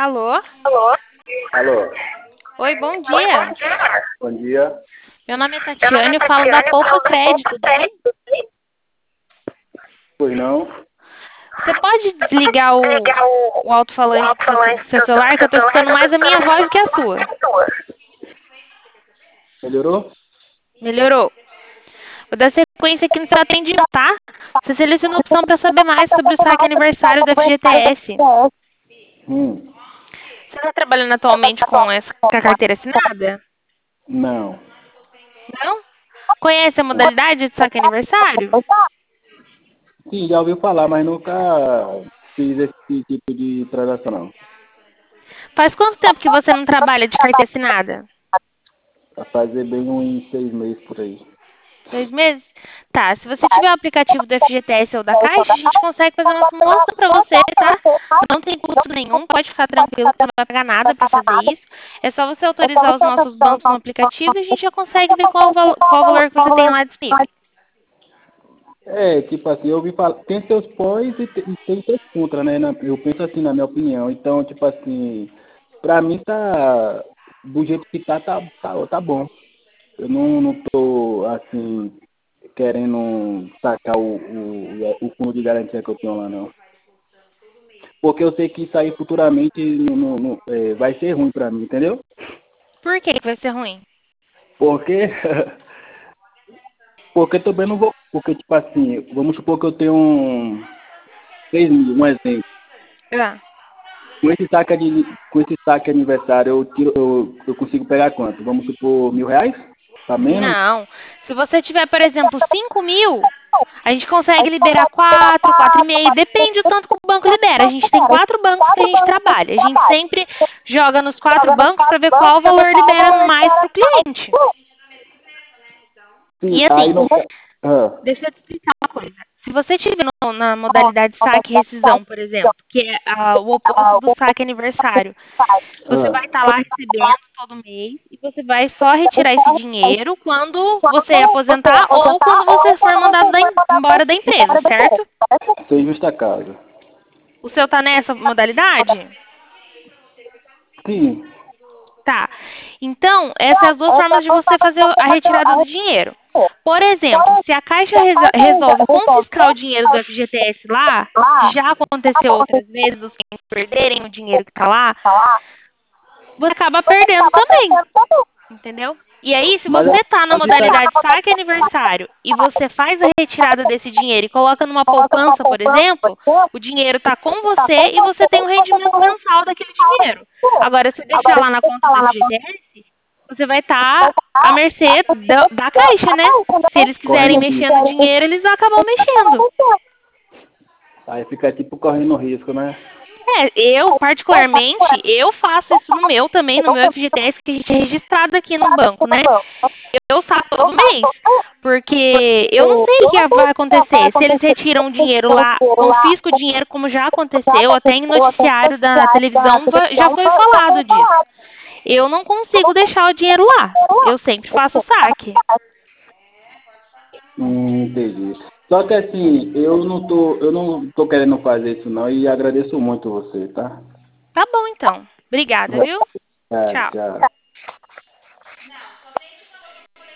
Alô? Alô? Oi, bom dia. Bom dia. Meu nome é Tatiane, eu falo da Poupa Crédito, tudo bem? Pois não? Você pode desligar o alto-falante do seu celular, que eu tô escutando mais a minha voz do que a sua. Melhorou? Melhorou. Vou dar sequência aqui no seu atendimento, tá? Você seleciona a opção para saber mais sobre o saque aniversário do FGTS. Hum, Você está trabalhando atualmente com a carteira assinada? não. Não? Conhece a modalidade de saque aniversário? Sim, já ouviu falar, mas nunca fiz esse tipo de transação, não. Faz quanto tempo que você não trabalha de carteira assinada? Vai fazer bem uns 6 meses por aí. 2 meses? Tá, se você tiver o aplicativo do FGTS ou da Caixa, a gente consegue fazer uma simulação para você, tá? Não tem custo nenhum, pode ficar tranquilo que você não vai pagar nada para fazer isso. É só você autorizar os nossos bancos no aplicativo e a gente já consegue ver qual o valor que você tem lá disponível. É, tipo assim, eu ouvi falar, tem seus pós e tem seus contras, né? Eu penso assim, na minha opinião. Então, tipo assim, pra mim tá, do jeito que tá bom. Eu não tô, assim, querendo sacar o fundo de garantia que eu tenho lá, não. Porque eu sei que isso aí futuramente vai ser ruim pra mim, entendeu? Por que que vai ser ruim? Porque, porque também não vou. Porque, tipo assim, vamos supor que eu tenho 6 mil, um exemplo. Ah. Com esse saque aniversário, eu consigo pegar quanto? Vamos supor, R$ 1.000? Tá menos? Não. Se você tiver, por exemplo, 5 mil, a gente consegue liberar 4, 4,5. Depende do tanto que o banco libera. A gente tem 4 bancos que a gente trabalha. A gente sempre joga nos 4 bancos para ver qual valor libera mais para o cliente. Sim, E aí assim, não. Ah, deixa eu te explicar uma coisa. Se você estiver na modalidade saque e rescisão, por exemplo, que é o oposto do saque aniversário, você vai estar lá recebendo todo mês e você vai só retirar esse dinheiro quando você aposentar ou quando você for mandado embora da empresa, certo? sem justa causa. O seu tá nessa modalidade? Sim. Tá. Então, essas são as duas formas de você fazer a retirada do dinheiro. Por exemplo, se a Caixa resolve confiscar o dinheiro do FGTS lá, que já aconteceu outras vezes, os clientes perderem o dinheiro que está lá, você acaba perdendo também, entendeu? E aí, se Mas você está na modalidade saque aniversário e você faz a retirada desse dinheiro e coloca numa poupança, por exemplo, o dinheiro está com você e você tem um rendimento mensal daquele dinheiro. Agora, se deixar lá na conta do FGTS, você vai estar à mercê da Caixa, né? Se eles quiserem correndo mexer no risco. dinheiro, eles acabam mexendo. Aí fica tipo correndo risco, né? Eu, particularmente, eu faço isso no meu também, no meu FGTS, que a gente é registrado aqui no banco, né? Eu saco todo mês, porque eu não sei o que vai acontecer. Se eles retiram o dinheiro lá, confiscam o dinheiro, como já aconteceu, até em noticiário da televisão já foi falado disso. Eu não consigo deixar o dinheiro lá. Eu sempre faço saque. Entendi. Só que assim, eu não tô querendo fazer isso não e agradeço muito você, tá? Tá bom, então. Obrigada, viu? É, Tchau. tchau.